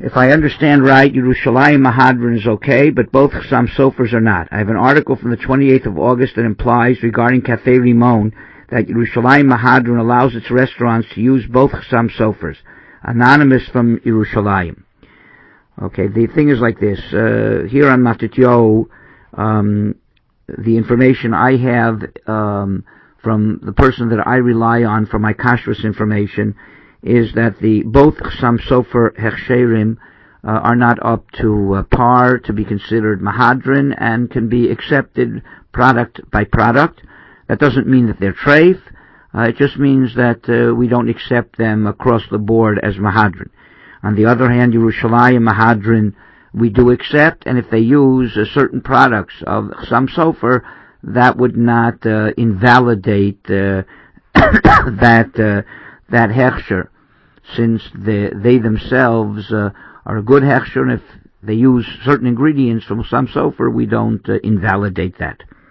If I understand right, Yerushalayim Mahadran is okay, but both Chassam Sofers are not. I have an article from the 28th of August that implies, regarding Cafe Rimon, that Yerushalayim Mahadran allows its restaurants to use both Chassam Sofers. Anonymous from Yerushalayim. Okay, the thing is like this. Here on Matityo, the information I have from the person that I rely on for my kashrus information is that both Chassam Sofer Hechsherim are not up to par to be considered Mahadran and can be accepted product by product. That doesn't mean that they're treif. It just means that we don't accept them across the board as Mahadran. On the other hand, Yerushalayim Mahadran we do accept, and if they use certain products of Chassam Sofer, that would not invalidate that hechsher, since they themselves are a good hechsher, and if they use certain ingredients from Chassam Sofer, we don't invalidate that.